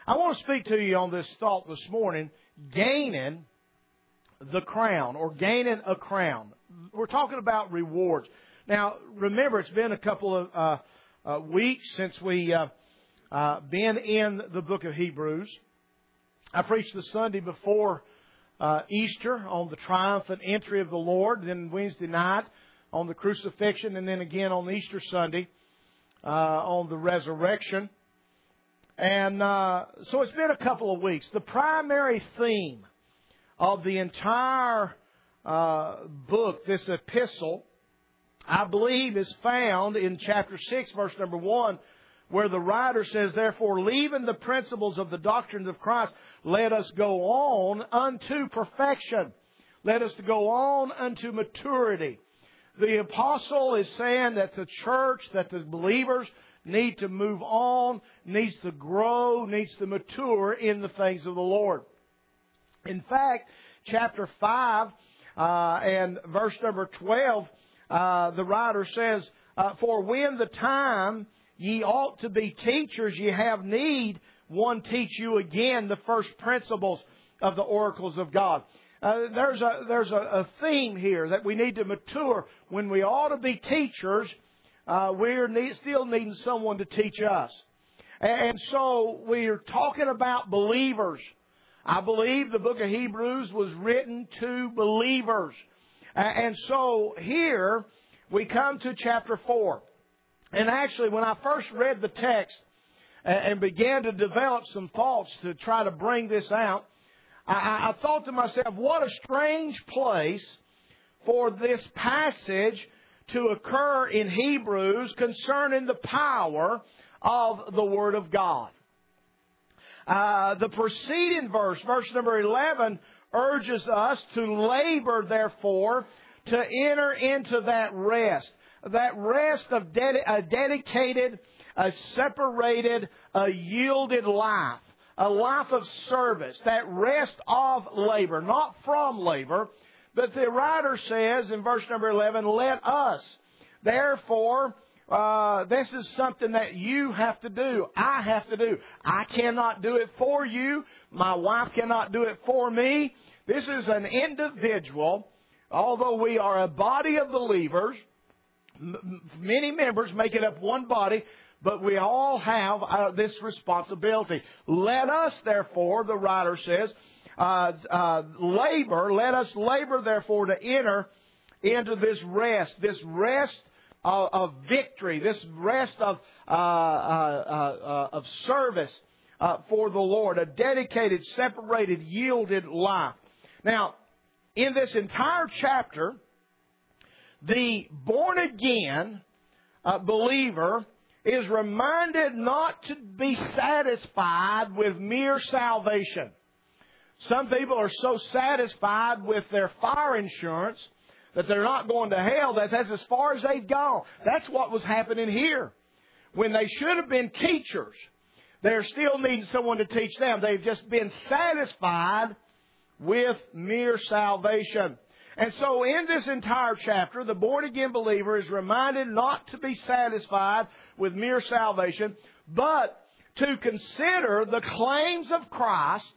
I want to speak to you on this thought this morning, gaining the crown or gaining a crown. We're talking about rewards. Now, remember, it's been a couple of weeks since we been in the book of Hebrews. I preached the Sunday before Easter on the triumphant entry of the Lord, then Wednesday night on the crucifixion, and then again on Easter Sunday on the resurrection. And so it's been a couple of weeks. The primary theme of the entire book, this epistle, I believe is found in chapter 6, verse number 1, where the writer says, "Therefore, leaving the principles of the doctrines of Christ, let us go on unto perfection." Let us go on unto maturity. The apostle is saying that the church, that the believers need to move on, needs to grow, needs to mature in the things of the Lord. In fact, chapter 5 and verse number 12, the writer says, "For when the time ye ought to be teachers, ye have need one teach you again the first principles of the oracles of God." There's a theme here that we need to mature. When we ought to be teachers, we're still needing someone to teach us. And so we're talking about believers. I believe the book of Hebrews was written to believers. And so here we come to chapter 4. And actually, when I first read the text and began to develop some thoughts to try to bring this out, I thought to myself, what a strange place for this passage to occur in Hebrews concerning the power of the Word of God. The preceding verse, verse number 11, urges us to labor, therefore, to enter into that rest of a dedicated, a separated, a yielded life, a life of service, that rest of labor, not from labor. But the writer says in verse number 11, "Let us." Therefore, this is something that you have to do. I have to do. I cannot do it for you. My wife cannot do it for me. This is an individual. Although we are a body of believers, many members make it up one body, but we all have this responsibility. Let us, therefore, the writer says, labor. Let us labor, therefore, to enter into this rest of victory, this rest of service for the Lord, a dedicated, separated, yielded life. Now, in this entire chapter, the born-again believer is reminded not to be satisfied with mere salvation. Some people are so satisfied with their fire insurance that they're not going to hell, that's as far as they've gone. That's what was happening here. When they should have been teachers, they're still needing someone to teach them. They've just been satisfied with mere salvation. And so in this entire chapter, the born-again believer is reminded not to be satisfied with mere salvation, but to consider the claims of Christ,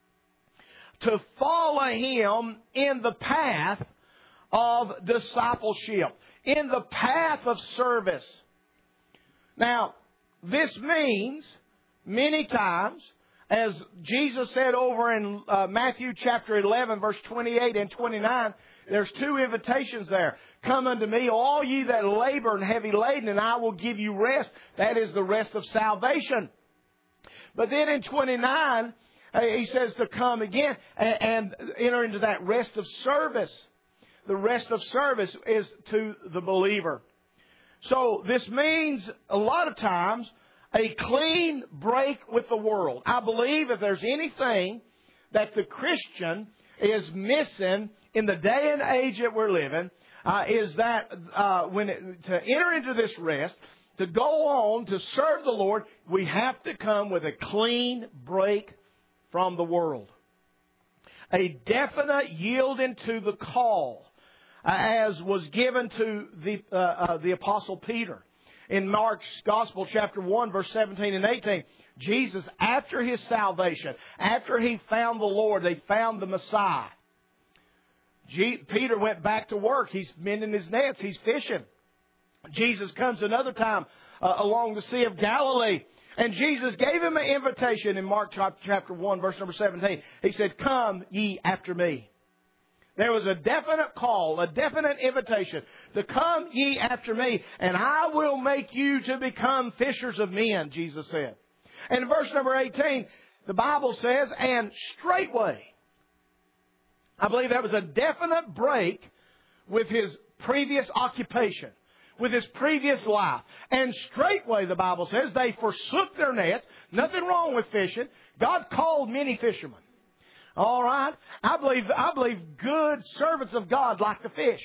to follow Him in the path of discipleship, in the path of service. Now, this means many times, as Jesus said over in Matthew chapter 11, verse 28 and 29, there's two invitations there. "Come unto me, all ye that labor and heavy laden, and I will give you rest." That is the rest of salvation. But then in 29, He says to come again and enter into that rest of service. The rest of service is to the believer. So this means a lot of times a clean break with the world. I believe if there's anything that the Christian is missing in the day and age that we're living, is that to enter into this rest, to go on to serve the Lord, we have to come with a clean break from the world. A definite yielding to the call, as was given to the Apostle Peter. In Mark's Gospel, chapter 1, verse 17 and 18, Jesus, after his salvation, after he found the Lord, they found the Messiah. Peter went back to work. He's mending his nets. He's fishing. Jesus comes another time along the Sea of Galilee. And Jesus gave him an invitation in Mark chapter 1, verse number 17. He said, "Come ye after me." There was a definite call, a definite invitation to come ye after me, and I will make you to become fishers of men, Jesus said. And in verse number 18, the Bible says, and straightway. I believe that was a definite break with his previous occupation, with his previous life. And straightway, the Bible says, they forsook their nets. Nothing wrong with fishing. God called many fishermen. All right? I believe good servants of God like to fish.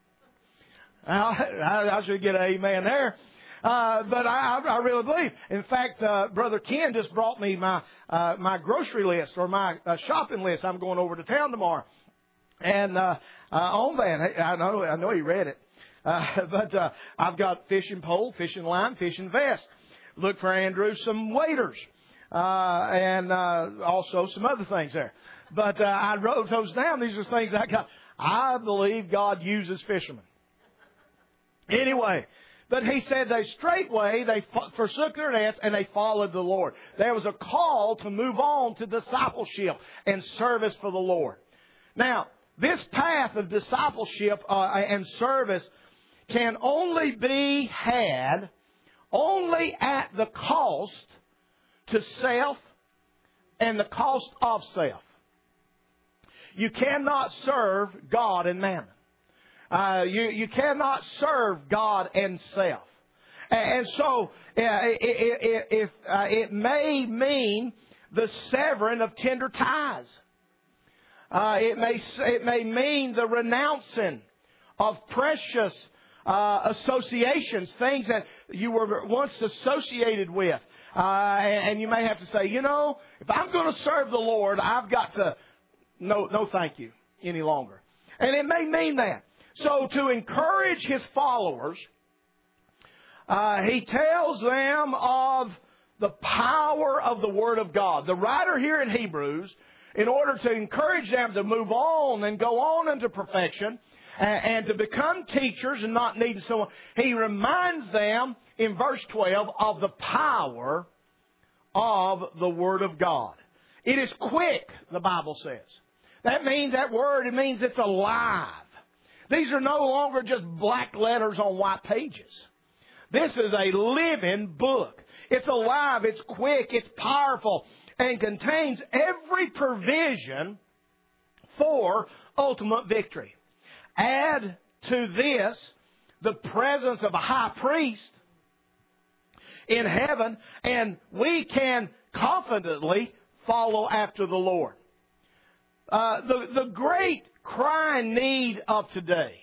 I should get an amen there. But I really believe. In fact, Brother Ken just brought me my grocery list or my shopping list. I'm going over to town tomorrow. And on that, I know he read it. But I've got fishing pole, fishing line, fishing vest. Look for Andrew some waders. And also some other things there. But I wrote those down. These are things I got. I believe God uses fishermen. Anyway, but he said they forsook their nets and they followed the Lord. There was a call to move on to discipleship and service for the Lord. Now, this path of discipleship and service can only be had only at the cost to self and the cost of self. You cannot serve God and mammon. You cannot serve God and self. And so it may mean the severing of tender ties. It may mean the renouncing of precious associations, things that you were once associated with. And you may have to say, if I'm going to serve the Lord, I've got to, no thank you any longer. And it may mean that. So to encourage his followers, he tells them of the power of the Word of God. The writer here in Hebrews, in order to encourage them to move on and go on into perfection and to become teachers and not needing someone, he reminds them in verse 12 of the power of the Word of God. It is quick, the Bible says. That means that word, it means it's alive. These are no longer just black letters on white pages. This is a living book. It's alive, it's quick, it's powerful, and contains every provision for ultimate victory. Add to this the presence of a high priest in heaven, and we can confidently follow after the Lord. The great crying need of today,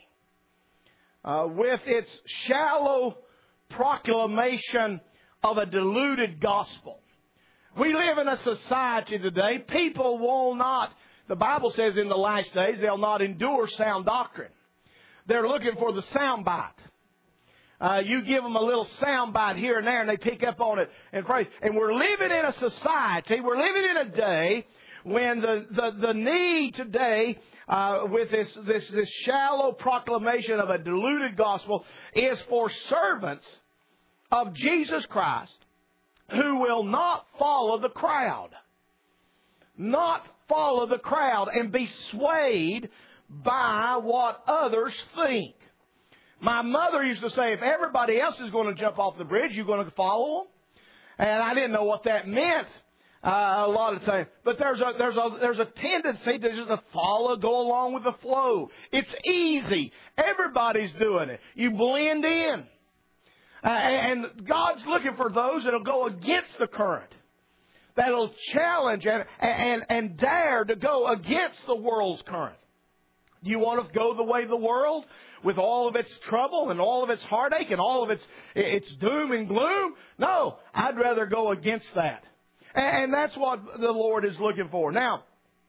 with its shallow proclamation of a diluted gospel. We live in a society today, people will not, the Bible says in the last days, they'll not endure sound doctrine. They're looking for the sound bite. You give them a little sound bite here and there and they pick up on it and praise. And we're living in a society, we're living in a day when the need today with this shallow proclamation of a diluted gospel is for servants of Jesus Christ who will not follow the crowd. Not follow the crowd and be swayed by what others think. My mother used to say, if everybody else is going to jump off the bridge, you're going to follow them. And I didn't know what that meant a lot of times. But there's a tendency to just follow, go along with the flow. It's easy. Everybody's doing it. You blend in. And God's looking for those that'll go against the current, that'll challenge and dare to go against the world's current. Do you want to go the way of the world with all of its trouble and all of its heartache and all of its doom and gloom? No, I'd rather go against that. And that's what the Lord is looking for. Now,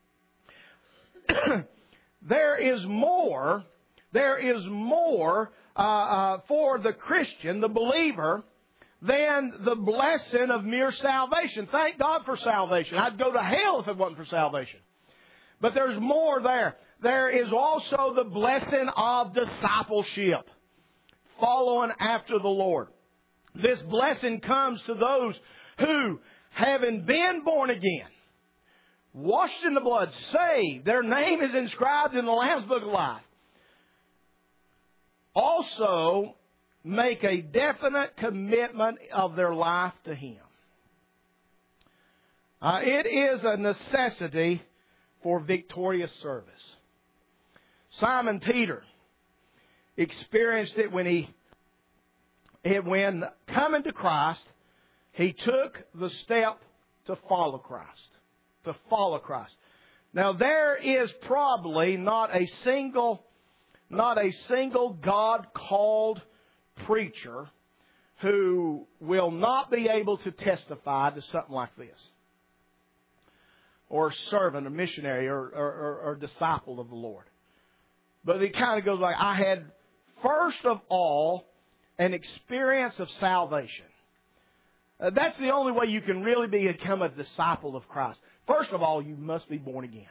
there is more for the Christian, the believer, than the blessing of mere salvation. Thank God for salvation. I'd go to hell if it wasn't for salvation. But there's more there. There is also the blessing of discipleship, following after the Lord. This blessing comes to those who, having been born again, washed in the blood, saved, their name is inscribed in the Lamb's Book of Life, also make a definite commitment of their life to Him. It is a necessity for victorious service. Simon Peter experienced it when coming to Christ, he took the step to follow Christ. To follow Christ. Now there is probably not a single God-called preacher who will not be able to testify to something like this. Or servant, or missionary, or disciple of the Lord. But it kind of goes like, I had, first of all, an experience of salvation. That's the only way you can really become a disciple of Christ. First of all, you must be born again.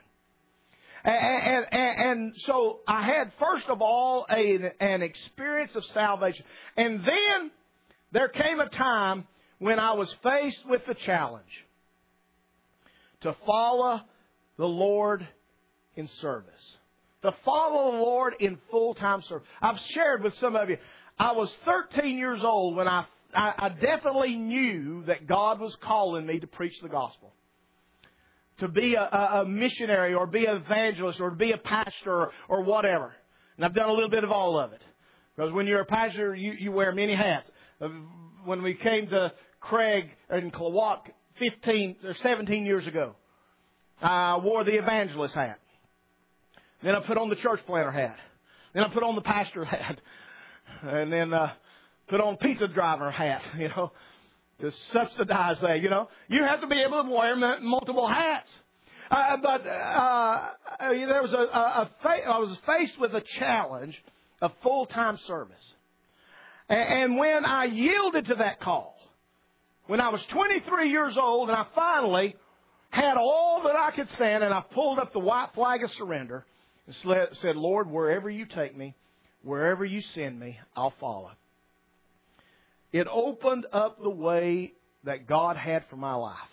And so I had, first of all, an experience of salvation. And then there came a time when I was faced with the challenge to follow the Lord in service. To follow the Lord in full-time service. I've shared with some of you, I was 13 years old when I definitely knew that God was calling me to preach the gospel. To be a missionary, or be an evangelist, or be a pastor, or whatever. And I've done a little bit of all of it. Because when you're a pastor, you wear many hats. When we came to Craig in Klawat 15 or 17 years ago, I wore the evangelist hat. Then I put on the church planter hat. Then I put on the pastor hat. And then put on pizza driver hat, to subsidize that, You have to be able to wear multiple hats. But there was I was faced with a challenge of full-time service. And when I yielded to that call, when I was 23 years old and I finally had all that I could stand, and I pulled up the white flag of surrender and said, Lord, wherever you take me, wherever you send me, I'll follow. It opened up the way that God had for my life.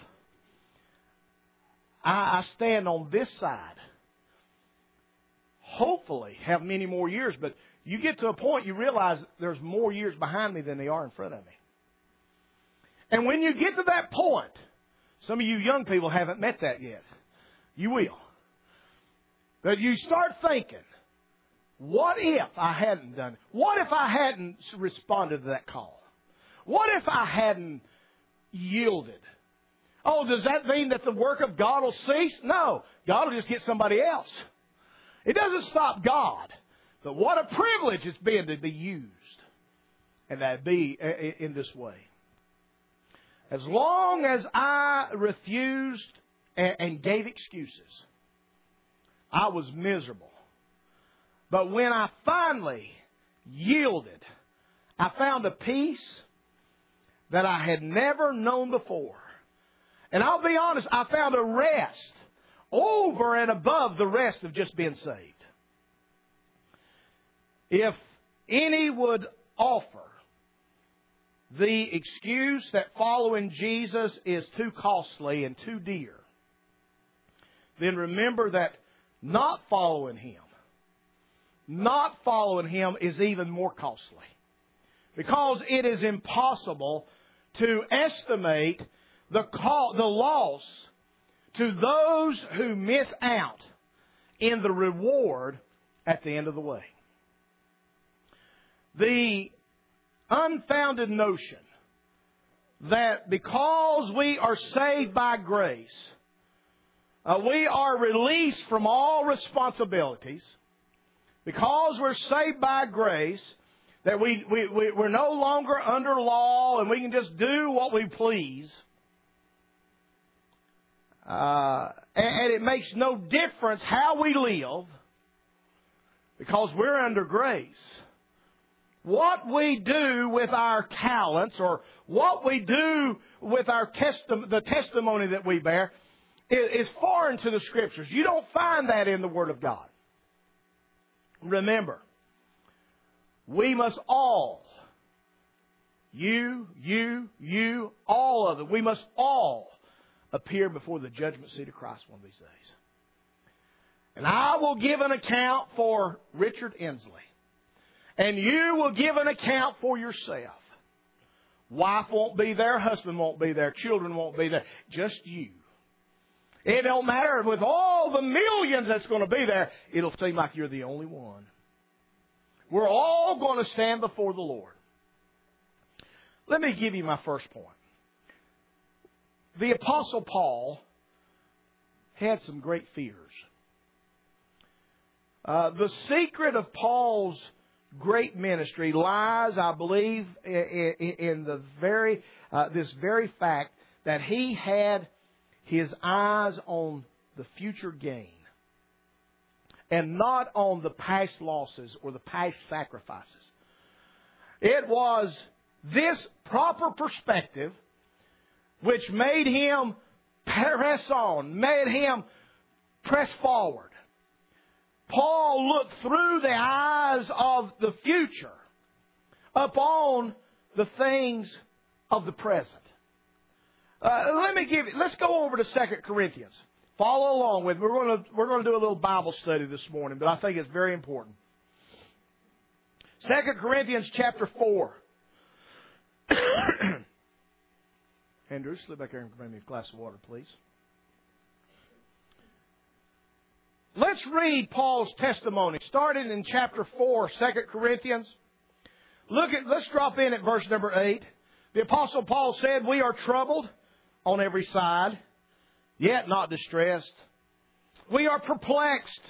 I stand on this side. Hopefully have many more years, but you get to a point you realize there's more years behind me than there are in front of me. And when you get to that point, some of you young people haven't met that yet. You will. But you start thinking, what if I hadn't done it? What if I hadn't responded to that call? What if I hadn't yielded? Oh, does that mean that the work of God will cease? No. God will just get somebody else. It doesn't stop God. But what a privilege it's been to be used. And that be in this way. As long as I refused and gave excuses, I was miserable. But when I finally yielded, I found a peace that I had never known before. And I'll be honest, I found a rest over and above the rest of just being saved. If any would offer the excuse that following Jesus is too costly and too dear, then remember that not following Him is even more costly. Because it is impossible to estimate the loss to those who miss out in the reward at the end of the way. The unfounded notion that because we are saved by grace, we are released from all responsibilities, because we're saved by grace, that we're no longer under law and we can just do what we please. And it makes no difference how we live because we're under grace. what we do with our talents or what we do with our the testimony that we bear is foreign to the Scriptures. You don't find that in the Word of God. Remember, we must all, you, all of them, we must all appear before the judgment seat of Christ one of these days. And I will give an account for Richard Inslee. And you will give an account for yourself. Wife won't be there, husband won't be there, children won't be there. Just you. It don't matter with all the millions that's going to be there, it'll seem like you're the only one. We're all going to stand before the Lord. Let me give you my first point. The Apostle Paul had some great fears. The secret of Paul's great ministry lies, I believe, in the this very fact that he had his eyes on the future gain and not on the past losses or the past sacrifices. It was this proper perspective which made him press on, made him press forward. Paul looked through the eyes of the future upon the things of the present. Let's go over to 2 Corinthians. Follow along with me. We're going to do a little Bible study this morning, but I think it's very important. 2 Corinthians chapter 4. Andrew, slip back here and bring me a glass of water, please. Let's read Paul's testimony, starting in chapter 4, 2 Corinthians. Let's drop in at verse number 8. The Apostle Paul said, "We are troubled on every side, yet not distressed. We are perplexed,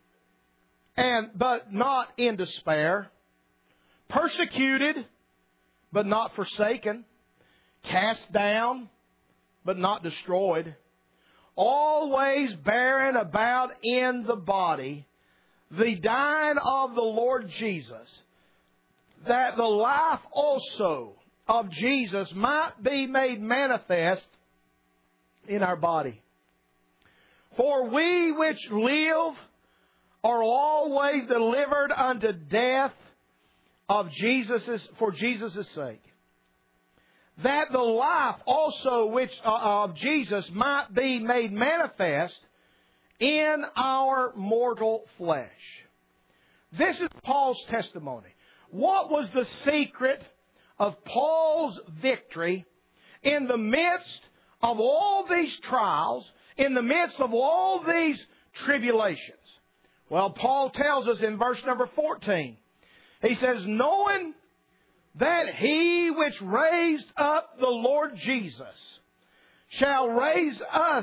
but not in despair. Persecuted, but not forsaken. Cast down, but not destroyed. Always bearing about in the body the dying of the Lord Jesus, that the life also of Jesus might be made manifest in our body. For we which live are always delivered unto death for Jesus' sake, that the life also which of Jesus might be made manifest in our mortal flesh." This is Paul's testimony. What was the secret of Paul's victory in the midst of all these trials, in the midst of all these tribulations? Well, Paul tells us in verse number 14. He says, "Knowing that He which raised up the Lord Jesus shall raise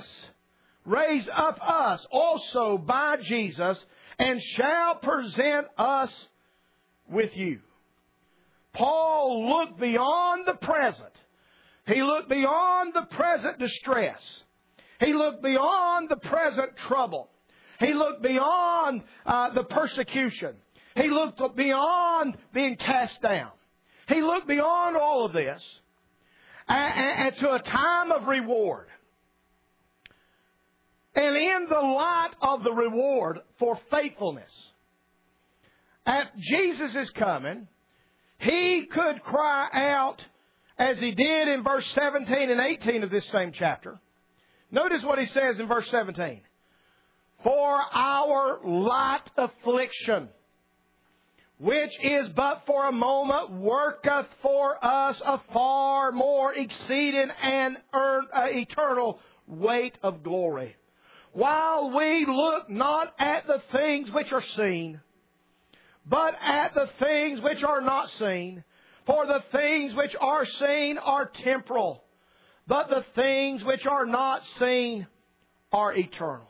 up us also by Jesus, and shall present us with you." Paul looked beyond the present. He looked beyond the present distress. He looked beyond the present trouble. He looked beyond the persecution. He looked beyond being cast down. He looked beyond all of this and to a time of reward. And in the light of the reward for faithfulness, at Jesus' coming, he could cry out as he did in verse 17 and 18 of this same chapter. Notice what he says in verse 17. "For our light affliction, which is but for a moment, worketh for us a far more exceeding and eternal weight of glory. While we look not at the things which are seen, but at the things which are not seen. For the things which are seen are temporal, but the things which are not seen are eternal."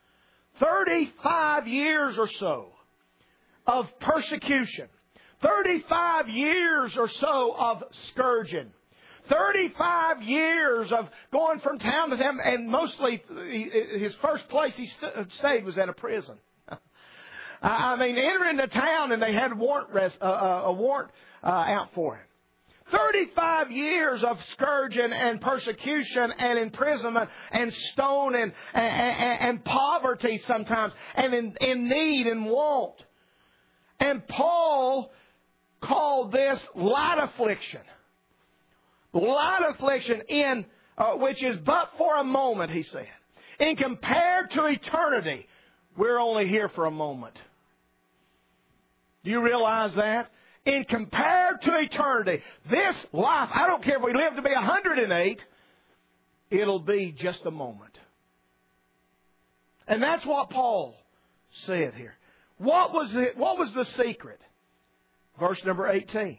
35 years or so of persecution, 35 years or so of scourging, 35 years of going from town to town, and mostly his first place he stayed was at a prison. Enter into town, and they had a warrant out for him. 35 years of scourging and persecution and imprisonment and stoning and poverty sometimes, and in need and want. And Paul called this light affliction. Light affliction which is but for a moment, he said. In compared to eternity, we're only here for a moment. Do you realize that? In compared to eternity, this life, I don't care if we live to be 108, it'll be just a moment. And that's what Paul said here. What was the secret? Verse number 18.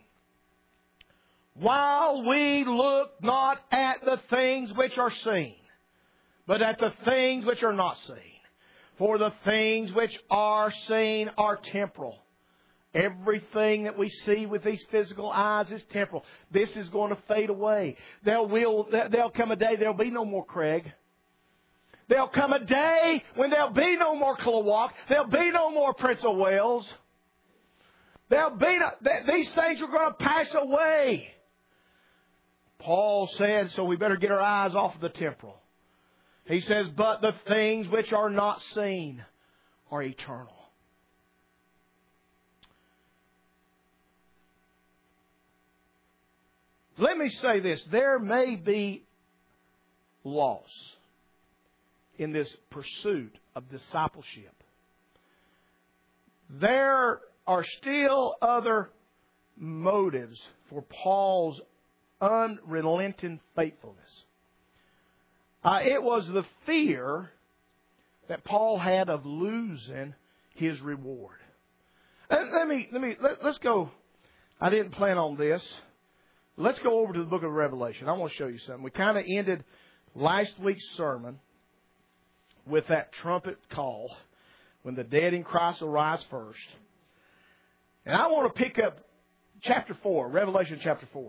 While we look not at the things which are seen, but at the things which are not seen. For the things which are seen are temporal. Everything that we see with these physical eyes is temporal. This is going to fade away. There'll come a day there'll be no more Craig. There'll come a day when there'll be no more Kilowog. There'll be no more Prince of Wales. These things are going to pass away. Paul said, so we better get our eyes off of the temporal. He says, but the things which are not seen are eternal. Let me say this. There may be loss in this pursuit of discipleship. There are still other motives for Paul's unrelenting faithfulness. It was the fear that Paul had of losing his reward. Let's go. I didn't plan on this. Let's go over to the book of Revelation. I want to show you something. We kind of ended last week's sermon with that trumpet call when the dead in Christ will rise first. And I want to pick up chapter 4, Revelation chapter 4.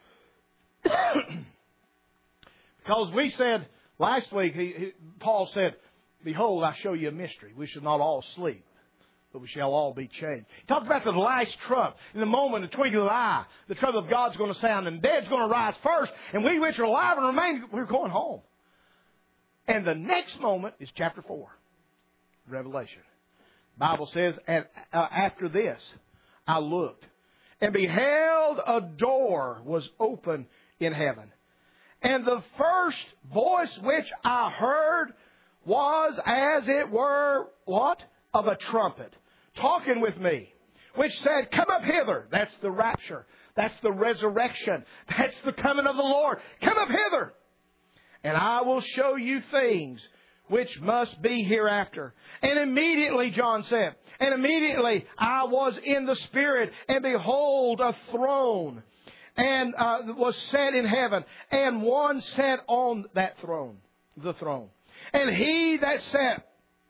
Because we said last week, Paul said, behold, I show you a mystery. We shall not all sleep, but we shall all be changed. He talked about the last trump. In the moment, the twinkling of the eye, the trumpet of God's going to sound, and the dead's going to rise first, and we which are alive and remain, we're going home. And the next moment is chapter 4, Revelation. The Bible says, and after this, I looked, and beheld a door was open in heaven. And the first voice which I heard was as it were, what? Of a trumpet, talking with me, which said, come up hither. That's the rapture. That's the resurrection. That's the coming of the Lord. Come up hither, and I will show you things which must be hereafter. And immediately, John said, and immediately I was in the Spirit, and behold, a throne, and was set in heaven, and one sat on that throne, the throne. And he that sat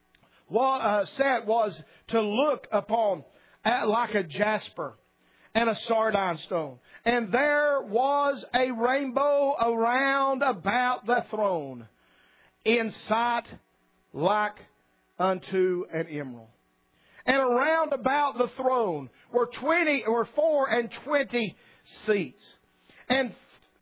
was to look upon like a jasper and a sardine stone. And there was a rainbow around about the throne, in sight like unto an emerald. And around about the throne were 4 and 20 seats, and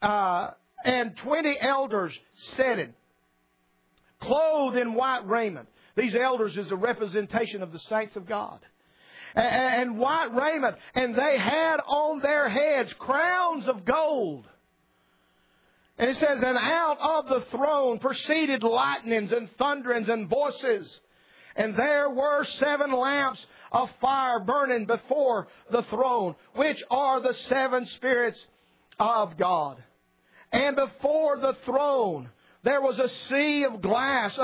20 elders sitting, clothed in white raiment. These elders is a representation of the saints of God. And white raiment. And they had on their heads crowns of gold. And it says, and out of the throne proceeded lightnings and thunderings and voices. And there were 7 lamps of fire burning before the throne, which are the 7 spirits of God. And before the throne there was a sea of glass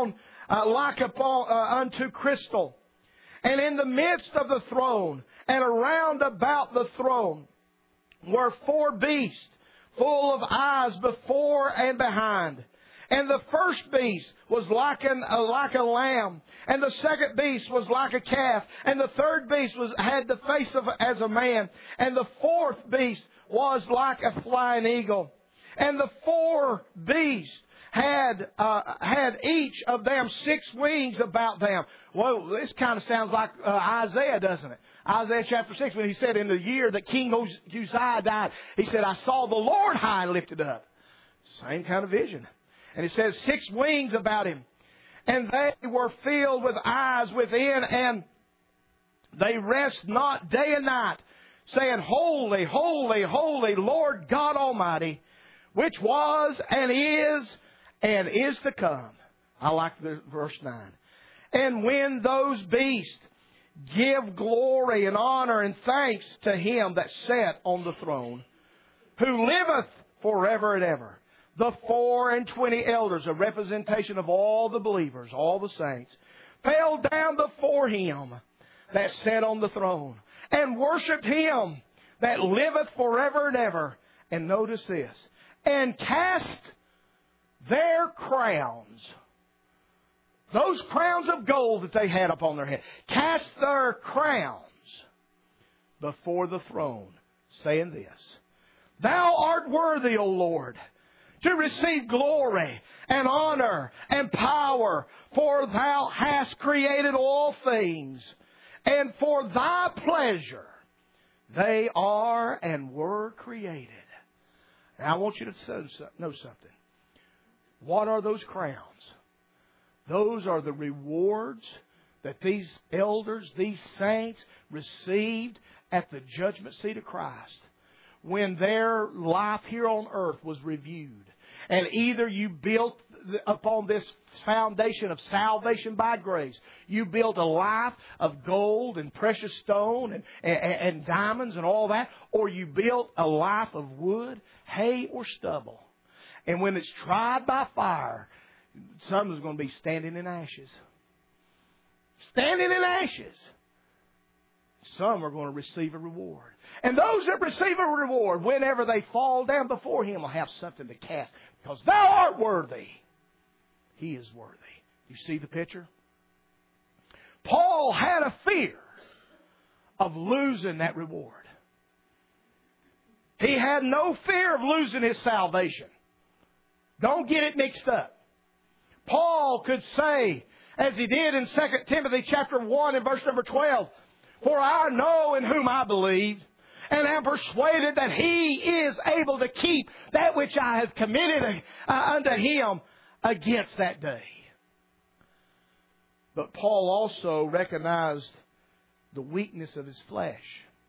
unto crystal. And in the midst of the throne and around about the throne were 4 beasts, full of eyes before and behind. And the first beast was like a lamb, and the second beast was like a calf, and the third beast had the face as a man, and the fourth beast was like a flying eagle. And the 4 beasts had each of them 6 wings about them. Well, this kind of sounds like Isaiah, doesn't it? Isaiah chapter 6, when he said in the year that King Uzziah died, he said, I saw the Lord high and lifted up. Same kind of vision. And it says 6 wings about him. And they were filled with eyes within, and they rest not day and night, saying, Holy, holy, holy, Lord God Almighty, which was and is to come. I like the verse 9. And when those beasts give glory and honor and thanks to Him that sat on the throne, who liveth forever and ever. The 24 elders, a representation of all the believers, all the saints, fell down before Him that sat on the throne, and worshipped Him that liveth forever and ever. And notice this, and cast their crowns, those crowns of gold that they had upon their head, cast their crowns before the throne, saying this, Thou art worthy, O Lord, to receive glory and honor and power, for Thou hast created all things, and for Thy pleasure they are and were created. Now I want you to know something. What are those crowns? Those are the rewards that these elders, these saints, received at the judgment seat of Christ, when their life here on earth was reviewed. And either you built upon this foundation of salvation by grace, you built a life of gold and precious stone and diamonds and all that, or you built a life of wood, hay, or stubble. And when it's tried by fire, some is going to be standing in ashes. Standing in ashes. Some are going to receive a reward. And those that receive a reward, whenever they fall down before Him, will have something to cast. Because Thou art worthy. He is worthy. You see the picture? Paul had a fear of losing that reward. He had no fear of losing his salvation. Don't get it mixed up. Paul could say, as he did in 2 Timothy chapter 1 and verse number 12, For I know in whom I believed, and am persuaded that He is able to keep that which I have committed unto Him against that day. But Paul also recognized the weakness of his flesh.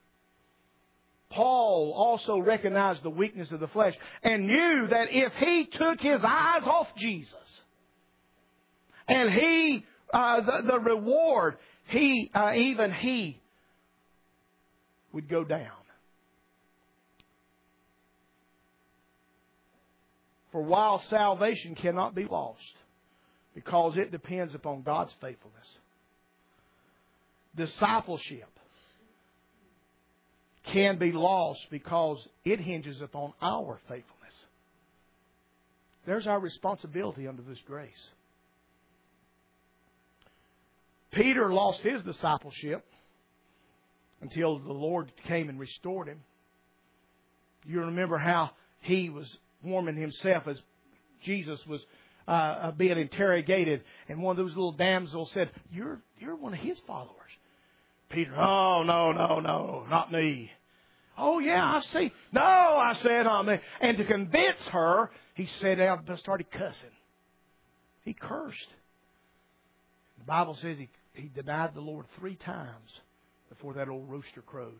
Paul also recognized the weakness of the flesh and knew that if he took his eyes off Jesus and the reward, even he would go down. For while salvation cannot be lost, because it depends upon God's faithfulness, discipleship can be lost because it hinges upon our faithfulness. There's our responsibility under this grace. Peter lost his discipleship until the Lord came and restored him. You remember how he was warming himself as Jesus was being interrogated, and one of those little damsels said, "You're one of His followers." Peter, "Oh, no, not me." "Oh, yeah, I see." "No," I said, "me." And to convince her, he sat down and started cussing. He cursed. The Bible says he denied the Lord 3 times before that old rooster crowed.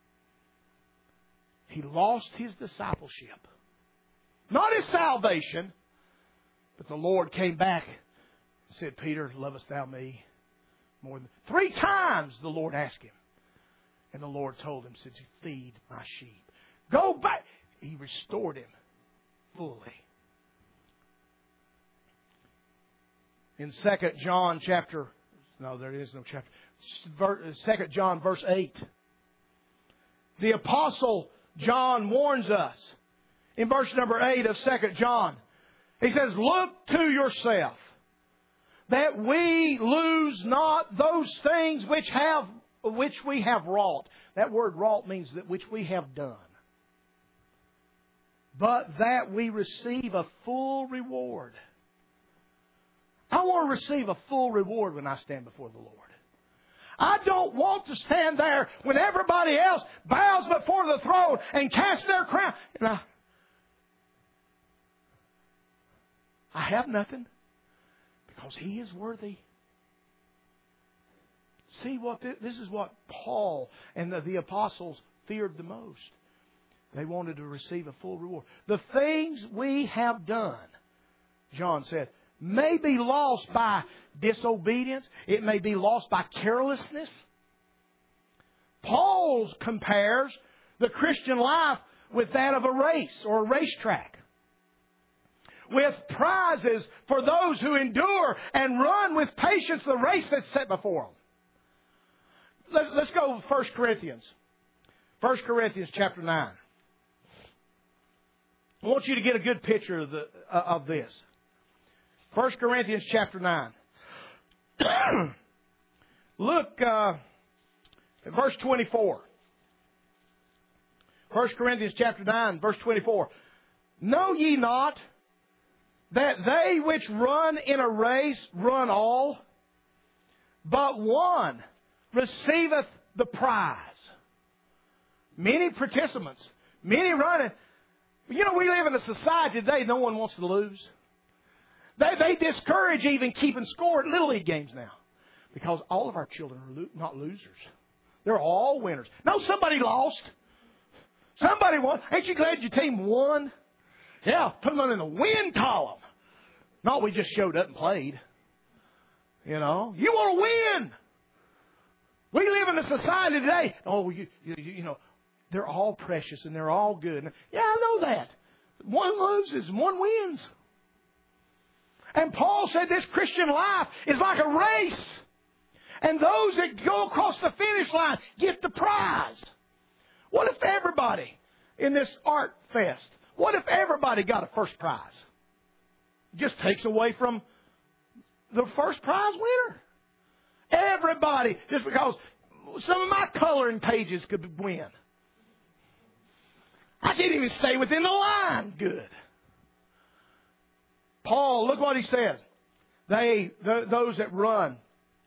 He lost his discipleship. Not his salvation, but the Lord came back and said, "Peter, lovest thou me more than..." 3 times the Lord asked him. And the Lord told him, said, "Feed my sheep." Go back. He restored him fully. In 2 John chapter... No, there is no chapter. 2 John verse 8. The Apostle John warns us in verse number 8 of 2 John. He says, "Look to yourself, that we lose not those things which we have wrought." That word "wrought" means that which we have done. "But that we receive a full reward." I want to receive a full reward when I stand before the Lord. I don't want to stand there when everybody else bows before the throne and casts their crown. And I have nothing because He is worthy. See what this is what Paul and the apostles feared the most. They wanted to receive a full reward. The things we have done, John said, may be lost by disobedience. It may be lost by carelessness. Paul compares the Christian life with that of a race or a racetrack, with prizes for those who endure and run with patience the race that's set before them. Let's go to 1 Corinthians. 1 Corinthians chapter 9. I want you to get a good picture of this. 1 Corinthians chapter 9. Look at verse 24. 1 Corinthians chapter 9, verse 24. Know ye not that they which run in a race run all, but one receiveth the prize? Many participants, many running. You know, we live in a society today, no one wants to lose. They discourage even keeping score at Little League games now. Because all of our children are not losers. They're all winners. No, somebody lost. Somebody won. Ain't you glad your team won? Yeah, put them in the win column. Not we just showed up and played. You know, you want to win. We live in a society today. Oh, you know, they're all precious and they're all good. Yeah, I know that. One loses and one wins. And Paul said this Christian life is like a race. And those that go across the finish line get the prize. What if everybody in this art fest, what if everybody got a first prize? It just takes away from the first prize winner. Everybody, just because some of my coloring pages could win. I didn't even stay within the line good. Paul, look what he says. Those that run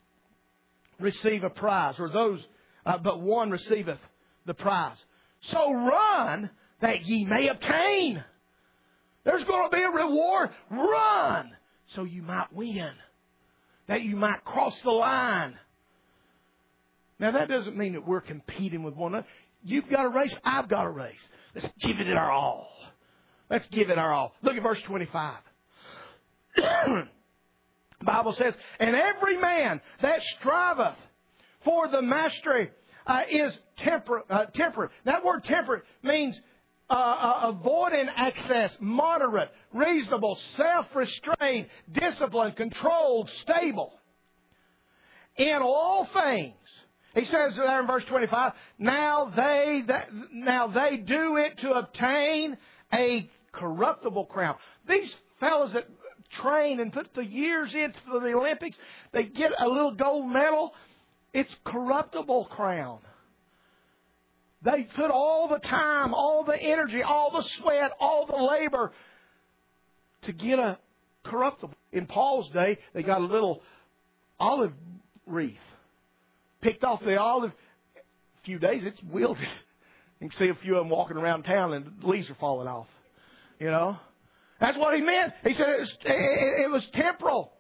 receive a prize, or those, but one receiveth the prize. So run that ye may obtain. There's going to be a reward. Run so you might win, that you might cross the line. Now that doesn't mean that we're competing with one another. You've got a race, I've got a race. Let's give it our all. Let's give it our all. Look at verse 25. The Bible says, and every man that striveth for the mastery is temperate. That word temperate means avoiding excess, moderate, reasonable, self-restrained, disciplined, controlled, stable. In all things. He says there in verse 25, now they do it to obtain a corruptible crown. These fellows that train and put the years into the Olympics, they get a little gold medal. It's corruptible crown. They put all the time, all the energy, all the sweat, all the labor to get a corruptible. In Paul's day, they got a little olive wreath. Picked off the olive. A few days, it's wilted. You can see a few of them walking around town and the leaves are falling off. You know? That's what he meant. He said it was temporal.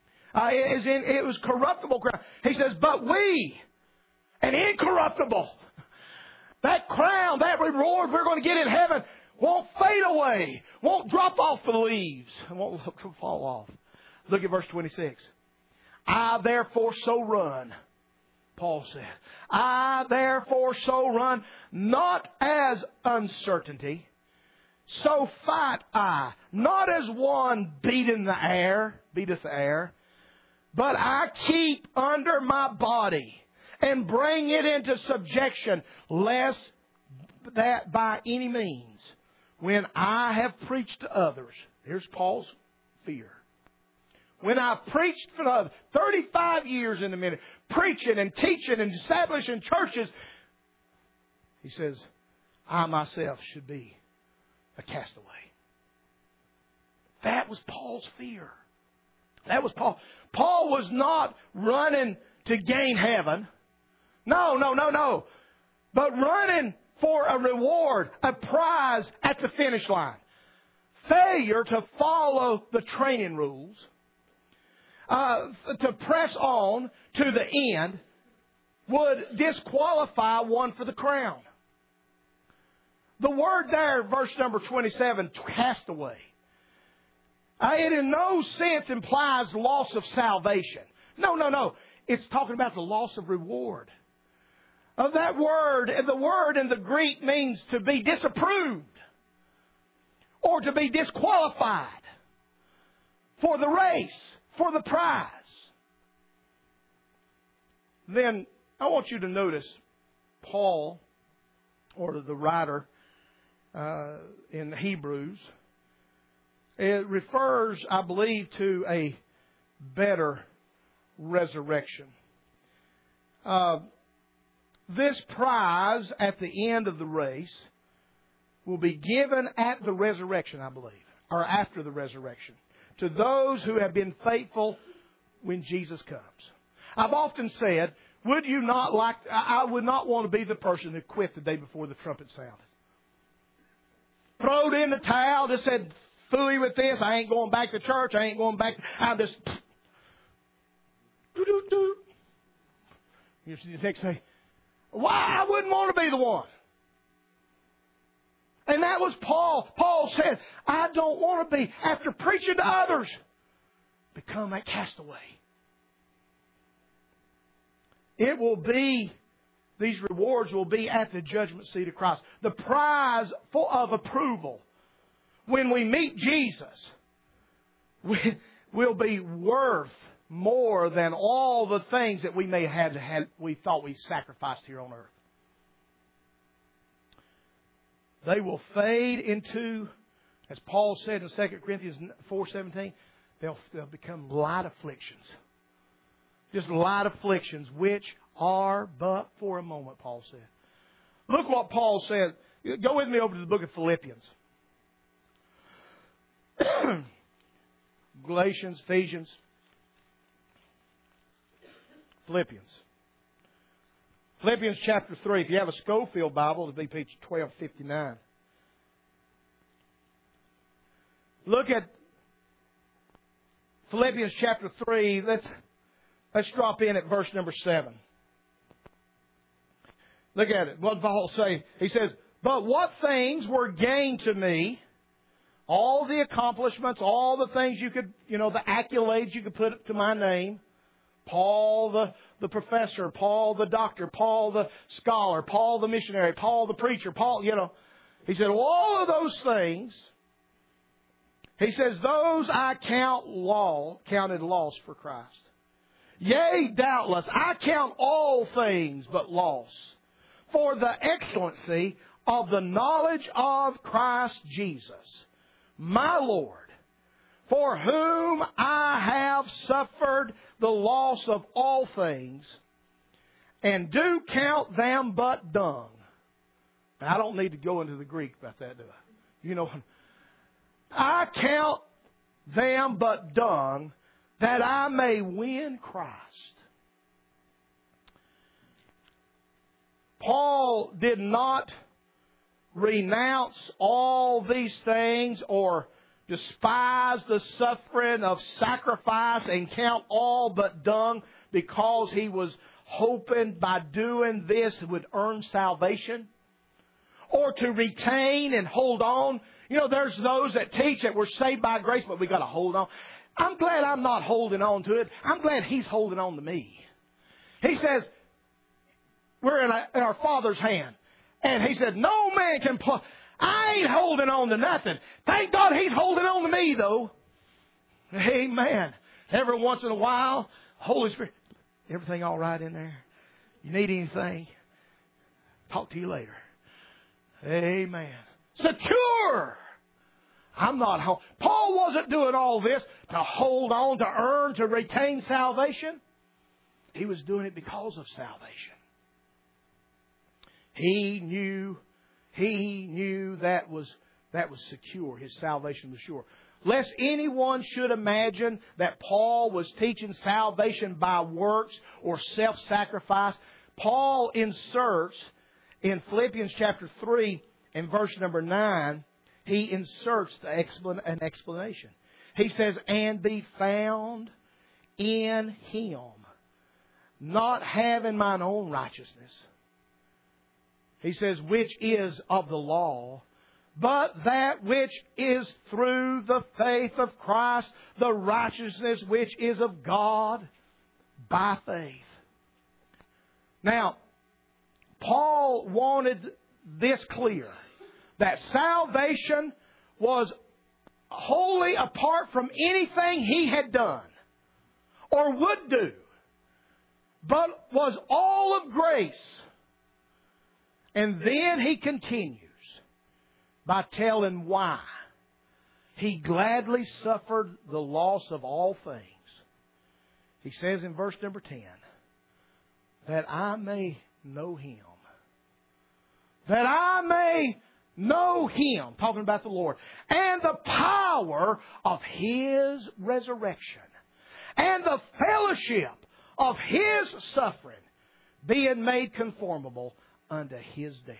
It was corruptible crown. He says, but we, an incorruptible, that crown, that reward we're going to get in heaven won't fade away, won't drop off the leaves, won't fall off. Look at verse 26. I therefore so run, Paul said. I therefore so run, not as uncertainty, so fight I, not as one beateth the air, but I keep under my body and bring it into subjection, lest that by any means, when I have preached to others, here's Paul's fear. When I've preached for others, 35 years in a minute, preaching and teaching and establishing churches, he says, I myself should be a castaway. That was Paul's fear. That was Paul. Paul was not running to gain heaven. No. But running for a reward, a prize at the finish line. Failure to follow the training rules, to press on to the end, would disqualify one for the crown. The word there, verse number 27, castaway. It in no sense implies loss of salvation. No. It's talking about the loss of reward. That word, the word in the Greek means to be disapproved or to be disqualified for the race, for the prize. Then I want you to notice Paul, or the writer in Hebrews, it refers, I believe, to a better resurrection. This prize at the end of the race will be given at the resurrection, I believe, or after the resurrection, to those who have been faithful when Jesus comes. I've often said, I would not want to be the person who quit the day before the trumpet sounded. Throwed in the towel, just said, "Fooey with this, I ain't going back to church, I ain't going back." I'm just... You next say, "Why? I wouldn't want to be the one." And that was Paul. Paul said, "I don't want to be, after preaching to others, become a castaway." It will be, these rewards will be at the judgment seat of Christ. The prize of approval when we meet Jesus will be worth more than all the things that we may have had we thought we sacrificed here on earth. They will fade into, as Paul said in 2 Corinthians 4:17, they'll become light afflictions. Just light afflictions, which are but for a moment, Paul said. Look what Paul said. Go with me over to the book of Philippians. Galatians, Ephesians, Philippians. Philippians chapter 3. If you have a Schofield Bible, it'll be page 1259. Look at Philippians chapter 3. Let's drop in at verse number 7. Look at it. What Paul say? He says, "But what things were gained to me," all the accomplishments, all the things you could, the accolades you could put to my name. Paul the professor, Paul the doctor, Paul the scholar, Paul the missionary, Paul the preacher, Paul, He said, all of those things, he says, those I counted loss for Christ. Yea, doubtless, I count all things but loss for the excellency of the knowledge of Christ Jesus, my Lord, for whom I have suffered the loss of all things, and do count them but dung. Now, I don't need to go into the Greek about that, do I? I count them but dung, that I may win Christ. Paul did not renounce all these things or despise the suffering of sacrifice and count all but dung because he was hoping by doing this it would earn salvation, or to retain and hold on. There's those that teach that we're saved by grace, but we got to hold on. I'm glad I'm not holding on to it. I'm glad He's holding on to me. He says, we're in our Father's hand. And He said, no man can pluck. I ain't holding on to nothing. Thank God He's holding on to me, though. Amen. Every once in a while, Holy Spirit, everything all right in there? You need anything? Talk to you later. Amen. Secure. I'm not home. Paul wasn't doing all this to hold on, to earn, to retain salvation. He was doing it because of salvation. He knew that was secure. His salvation was sure. lest anyone should imagine that Paul was teaching salvation by works or self-sacrifice, Paul inserts in Philippians chapter 3 and verse number 9, he inserts an explanation. He says, and be found in Him, not having mine own righteousness. He says, which is of the law, but that which is through the faith of Christ, the righteousness which is of God by faith. Now, Paul wanted this clear, that salvation was wholly apart from anything he had done or would do, but was all of grace. And then he continues by telling why he gladly suffered the loss of all things. He says in verse number 10, that I may know Him. That I may know Him, talking about the Lord, and the power of His resurrection, and the fellowship of His suffering, being made conformable unto His death.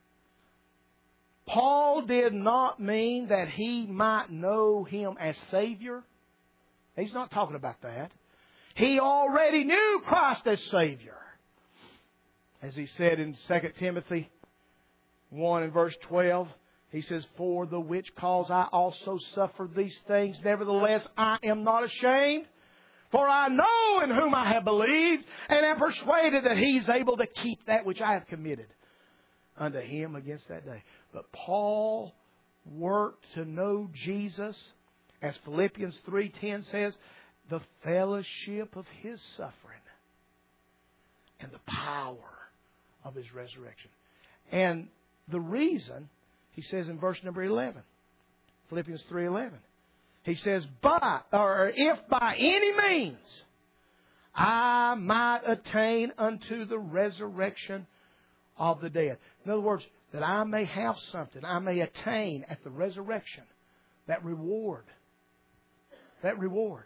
Paul did not mean that he might know Him as Savior. He's not talking about that. He already knew Christ as Savior. As he said in 2 Timothy 1 and verse 12, he says, for the which cause I also suffer these things. Nevertheless, I am not ashamed. For I know in whom I have believed, and am persuaded that He is able to keep that which I have committed unto Him against that day. But Paul worked to know Jesus, as Philippians 3:10 says, the fellowship of His suffering and the power of His resurrection. And the reason, he says in verse number 11, Philippians 3:11, he says, if by any means I might attain unto the resurrection of the dead. In other words, that I may have something, I may attain at the resurrection, that reward. That reward.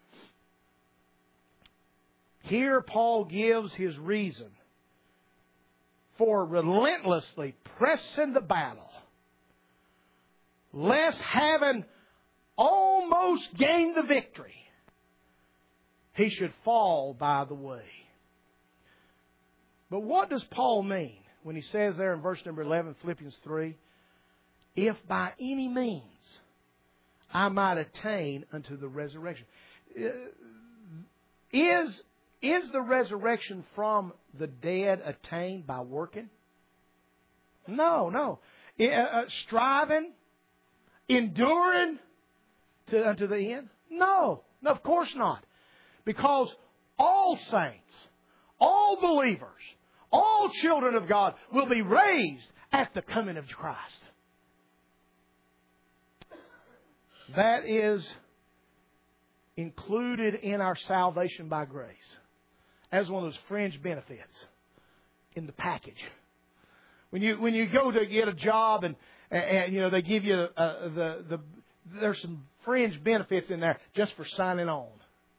Here Paul gives his reason for relentlessly pressing the battle, lest having almost gained the victory, he should fall by the way. But what does Paul mean when he says there in verse number 11, Philippians 3, if by any means I might attain unto the resurrection? Is the resurrection from the dead attained by working? No. Striving, enduring unto the end? No, of course not. Because all saints, all believers, all children of God will be raised at the coming of Christ. That is included in our salvation by grace as one of those fringe benefits in the package. When you go to get a job and you know they give you there's some fringe benefits in there just for signing on.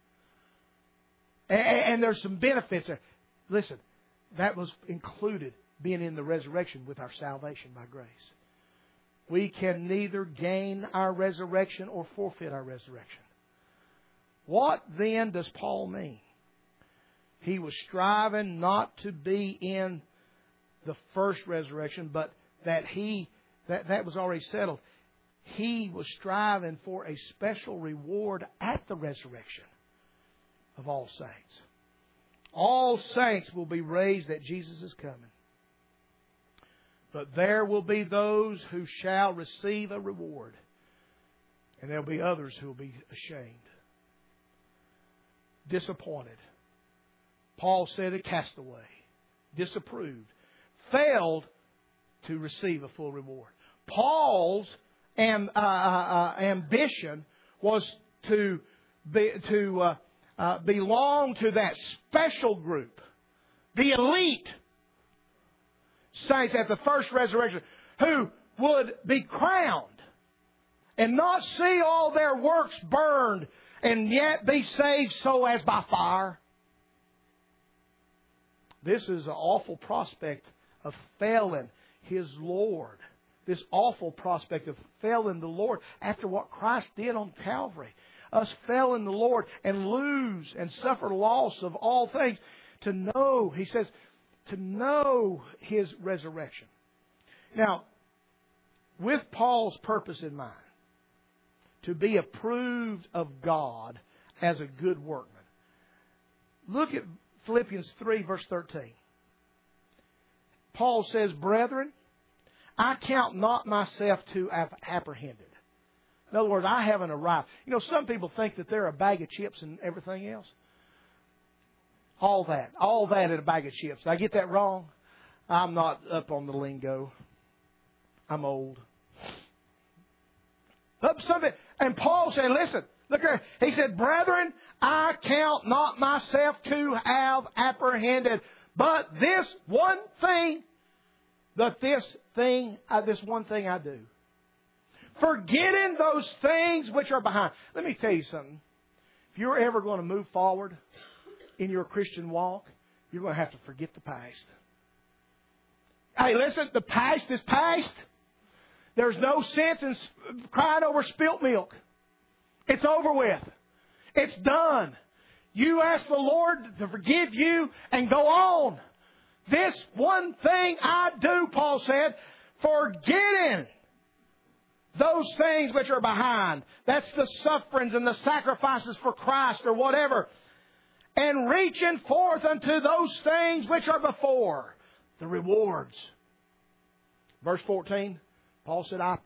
And there's some benefits there. Listen, that was included being in the resurrection with our salvation by grace. We can neither gain our resurrection or forfeit our resurrection. What then does Paul mean? He was striving not to be in the first resurrection, but that was already settled. He was striving for a special reward at the resurrection of all saints. All saints will be raised at Jesus' coming. But there will be those who shall receive a reward. And there will be others who will be ashamed, disappointed. Paul said a castaway, disapproved, failed to receive a full reward. Paul's ambition was to belong to that special group, the elite saints at the first resurrection, who would be crowned and not see all their works burned, and yet be saved so as by fire? This is an awful prospect of failing His Lord. This awful prospect of failing the Lord after what Christ did on Calvary. Us failing the Lord and lose and suffer loss of all things. To know, He says, to know His resurrection. Now, with Paul's purpose in mind, to be approved of God as a good workman. Look at Philippians 3, verse 13. Paul says, "Brethren, I count not myself to have apprehended." In other words, I haven't arrived. You know, some people think that they're a bag of chips and everything else. All that in a bag of chips. Did I get that wrong? I'm not up on the lingo. I'm old. And Paul said, listen, look here. He said, "Brethren, I count not myself to have apprehended, but this one thing I do. Forgetting those things which are behind." Let me tell you something. If you're ever going to move forward in your Christian walk, you're going to have to forget the past. Hey, listen, the past is past. There's no sense in crying over spilt milk. It's over with. It's done. You ask the Lord to forgive you and go on. This one thing I do, Paul said, forgetting those things which are behind. That's the sufferings and the sacrifices for Christ or whatever. And reaching forth unto those things which are before. The rewards. Verse 14, Paul said, I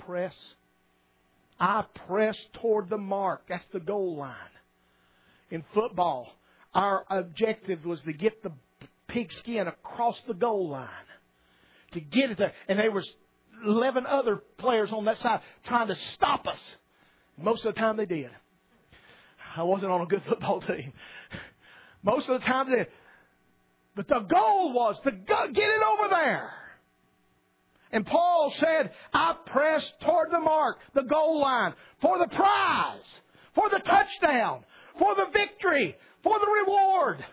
press toward the mark. That's the goal line. In football, our objective was to get the pigskin across the goal line. To get it there. And there was 11 other players on that side trying to stop us. Most of the time they did. I wasn't on a good football team. Most of the time they did. But the goal was to get it over there. And Paul said, I press toward the mark, the goal line, for the prize, for the touchdown, for the victory, for the reward.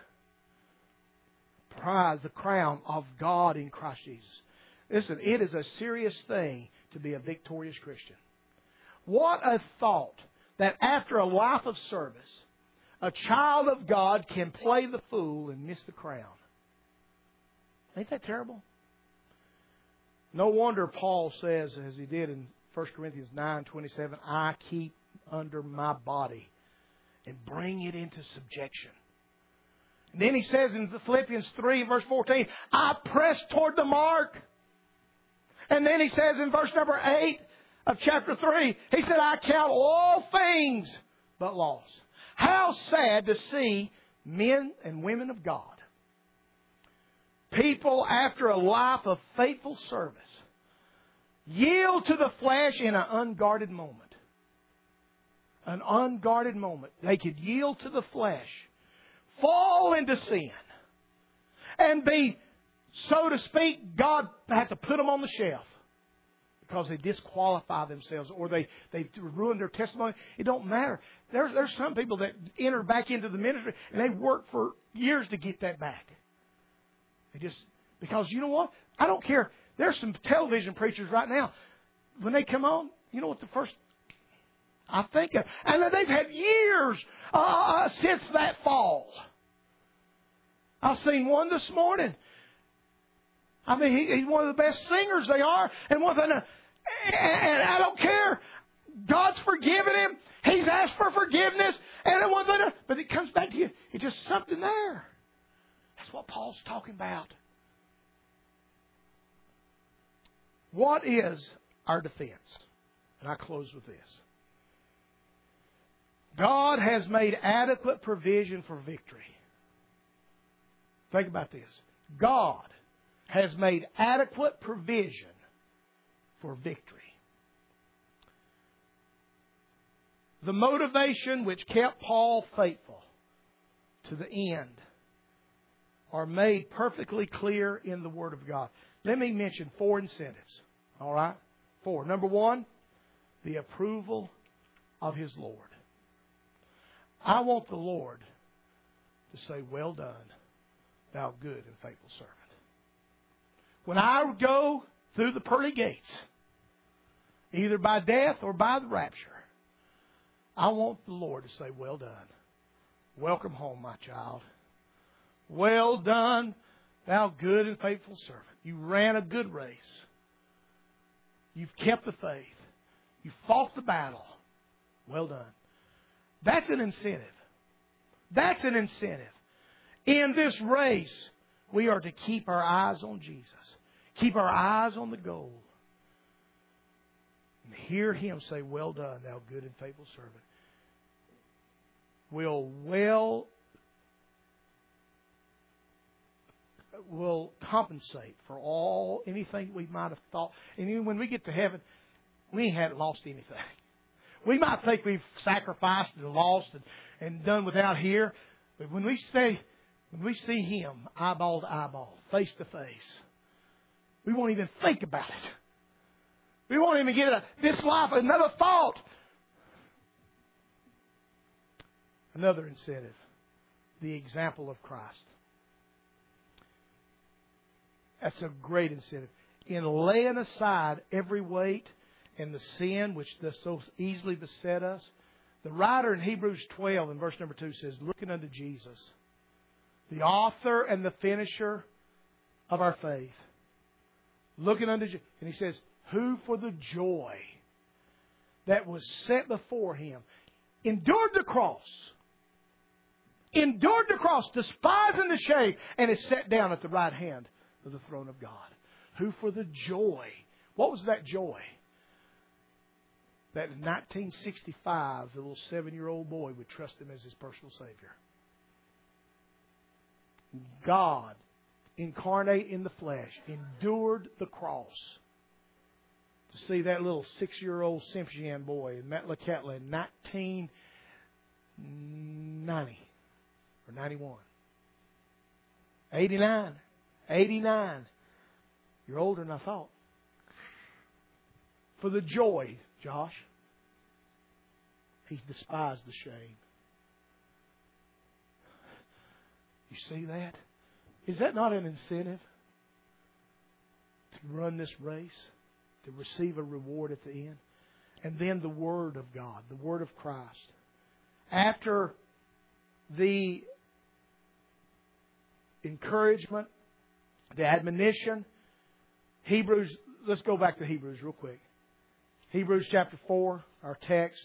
Prize, the crown of God in Christ Jesus. Listen, it is a serious thing to be a victorious Christian. What a thought that after a life of service, a child of God can play the fool and miss the crown. Ain't that terrible? No wonder Paul says, as he did in 1 Corinthians 9:27, I keep under my body and bring it into subjection. And then he says in Philippians 3, verse 14, I press toward the mark. And then he says in verse number 8 of chapter 3, he said, I count all things but loss. How sad to see men and women of God, people after a life of faithful service, yield to the flesh in an unguarded moment. An unguarded moment. They could yield to the flesh, fall into sin, and be, so to speak, God had to put them on the shelf because they disqualify themselves or they ruined their testimony. It don't matter. There's some people that enter back into the ministry and they work for years to get that back. They just, because you know what? I don't care. There's some television preachers right now. When they come on, you know what the first I think of? And they've had years since that fall. I've seen one this morning. I mean, he's one of the best singers they are. And I don't care. God's forgiven him. He's asked for forgiveness. But it comes back to you. It's just something there. That's what Paul's talking about. What is our defense? And I close with this. God has made adequate provision for victory. Think about this. God has made adequate provision for victory. The motivation which kept Paul faithful to the end are made perfectly clear in the Word of God. Let me mention 4 incentives. All right? 4. Number 1, the approval of His Lord. I want the Lord to say, well done, thou good and faithful servant. When I go through the pearly gates, either by death or by the rapture, I want the Lord to say, well done. Welcome home, my child. Well done, thou good and faithful servant. You ran a good race. You've kept the faith. You fought the battle. Well done. That's an incentive. That's an incentive. In this race, we are to keep our eyes on Jesus. Keep our eyes on the goal. And hear Him say, well done, thou good and faithful servant. Will compensate for anything we might have thought. And even when we get to heaven, we haven't lost anything. We might think we've sacrificed and lost and done without here. But when we see Him eyeball to eyeball, face to face, we won't even think about it. We won't even get this life another thought. Another incentive, the example of Christ. That's a great incentive. In laying aside every weight and the sin which does so easily beset us, the writer in Hebrews 12 in verse number 2 says, looking unto Jesus, the author and the finisher of our faith. Looking unto Jesus. And he says, who for the joy that was set before Him endured the cross. Endured the cross, despising the shame, and is set down at the right hand of the throne of God. Who for the joy. What was that joy? That in 1965, the little 7-year-old boy would trust Him as his personal Savior. God, incarnate in the flesh, endured the cross. To see that little 6-year-old Simpson boy in Metlakatla in 1990 or 91. 89. You're older than I thought. For the joy, Josh, He despised the shame. You see that? Is that not an incentive to run this race? To receive a reward at the end? And then the Word of God, the Word of Christ. After the encouragement, the admonition, Hebrews, let's go back to Hebrews real quick. Hebrews chapter 4, our text.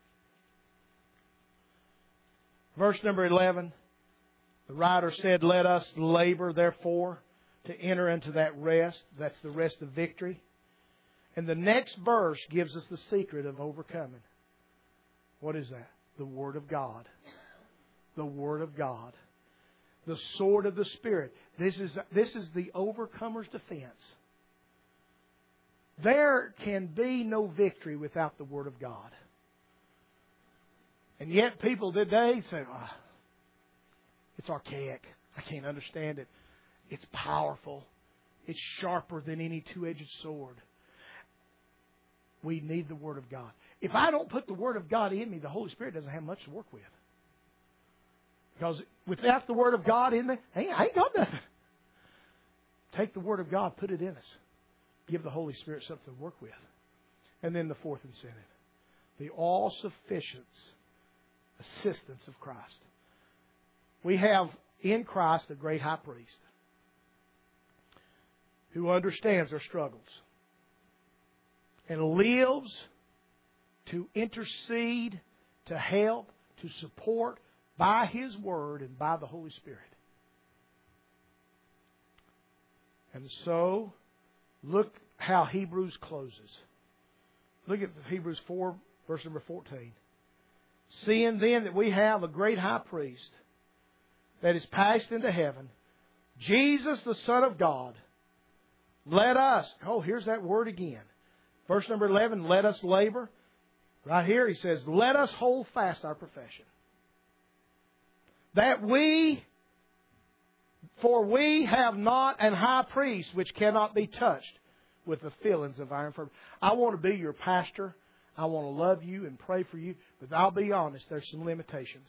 Verse number 11. The writer said, let us labor, therefore, to enter into that rest. That's the rest of victory. And the next verse gives us the secret of overcoming. What is that? The Word of God. The Word of God. The sword of the Spirit. This is the overcomer's defense. There can be no victory without the Word of God. And yet people today say, it's archaic. I can't understand it. It's powerful. It's sharper than any two-edged sword. We need the Word of God. If I don't put the Word of God in me, the Holy Spirit doesn't have much to work with. Because without the Word of God in me, I ain't got nothing. Take the Word of God, put it in us. Give the Holy Spirit something to work with. And then the fourth incentive. The all-sufficient assistance of Christ. We have in Christ a great high priest who understands our struggles and lives to intercede, to help, to support by His Word and by the Holy Spirit. And so, look how Hebrews closes. Look at Hebrews 4, verse number 14. Seeing then that we have a great high priest that is passed into heaven, Jesus the Son of God, let us, here's that word again. Verse number 11, let us labor. Right here he says, let us hold fast our profession. For we have not an high priest which cannot be touched with the feelings of our infirmity. I want to be your pastor. I want to love you and pray for you. But I'll be honest, there's some limitations.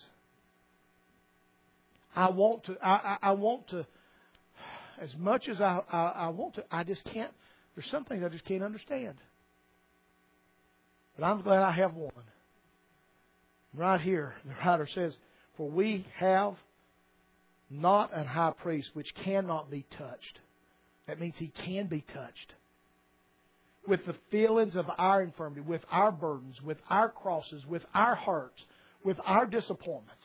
I want to, as much as I want to, I just can't. There's some things I just can't understand. But I'm glad I have one. Right here, the writer says, for we have not an high priest which cannot be touched. That means he can be touched. With the feelings of our infirmity, with our burdens, with our crosses, with our hurts, with our disappointments.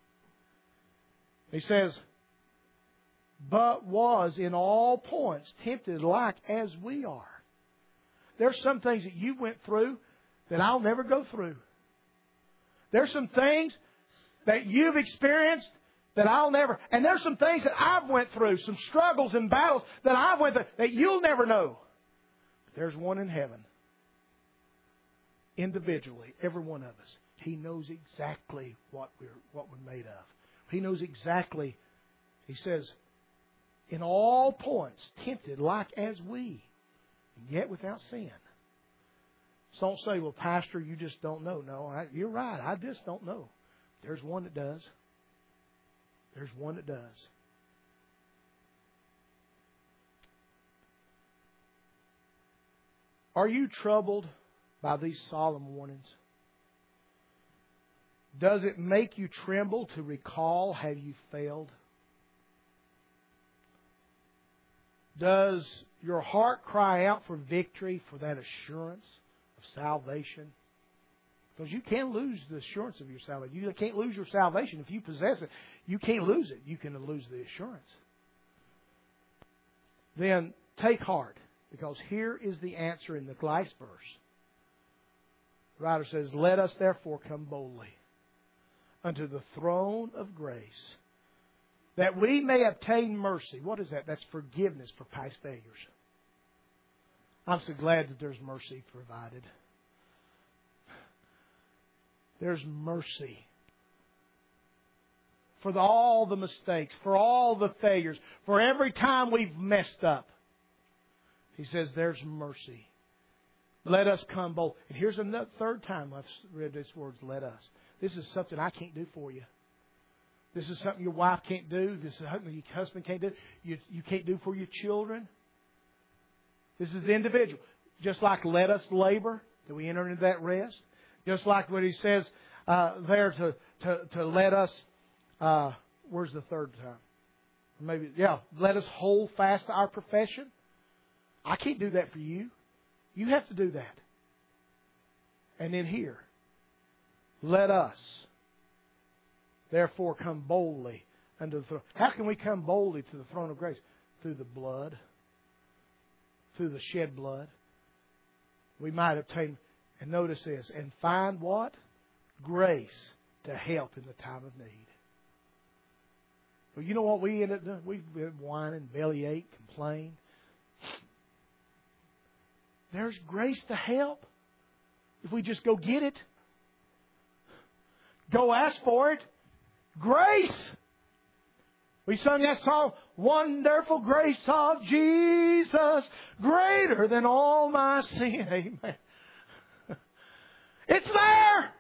He says, but was in all points tempted like as we are. There's some things that you went through that I'll never go through. There's some things that you've experienced that I'll never... And there's some things that I've went through, some struggles and battles that I've went through that you'll never know. But there's one in heaven. Individually, every one of us. He knows exactly what we're made of. He knows exactly, he says, in all points, tempted like as we, and yet without sin. So don't say, well, Pastor, you just don't know. No, you're right. I just don't know. There's one that does. There's one that does. Are you troubled by these solemn warnings? Does it make you tremble to recall how you failed? Does your heart cry out for victory, for that assurance of salvation? Because you can't lose the assurance of your salvation. You can't lose your salvation. If you possess it, you can't lose it. You can lose the assurance. Then take heart, because here is the answer in the last verse. The writer says, let us therefore come boldly unto the throne of grace, that we may obtain mercy. What is that? That's forgiveness for past failures. I'm so glad that there's mercy provided. There's mercy for all the mistakes, for all the failures, for every time we've messed up. He says there's mercy. Let us come bold. And here's another third time I've read these words, let us. This is something I can't do for you. This is something your wife can't do. This is something your husband can't do. You can't do for your children. This is the individual. Just like let us labor, that we enter into that rest. Just like what he says there to let us, where's the third time? Let us hold fast to our profession. I can't do that for you. You have to do that. And then here, let us therefore come boldly unto the throne. How can we come boldly to the throne of grace? Through the blood. Through the shed blood. We might obtain, and notice this, and find what? Grace to help in the time of need. Well, you know what we end up doing? We've been whining, bellyache, complain. There's grace to help if we just go get it. Go ask for it. Grace. We sung that song, Wonderful Grace of Jesus, greater than all my sin. Amen. It's there.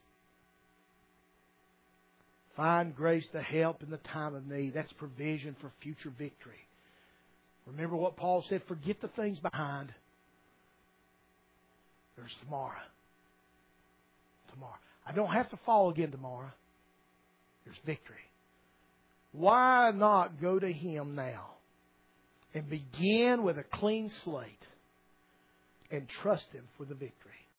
Find grace to help in the time of need. That's provision for future victory. Remember what Paul said, forget the things behind. There's tomorrow. Tomorrow. I don't have to fall again tomorrow. There's victory. Why not go to Him now and begin with a clean slate and trust Him for the victory?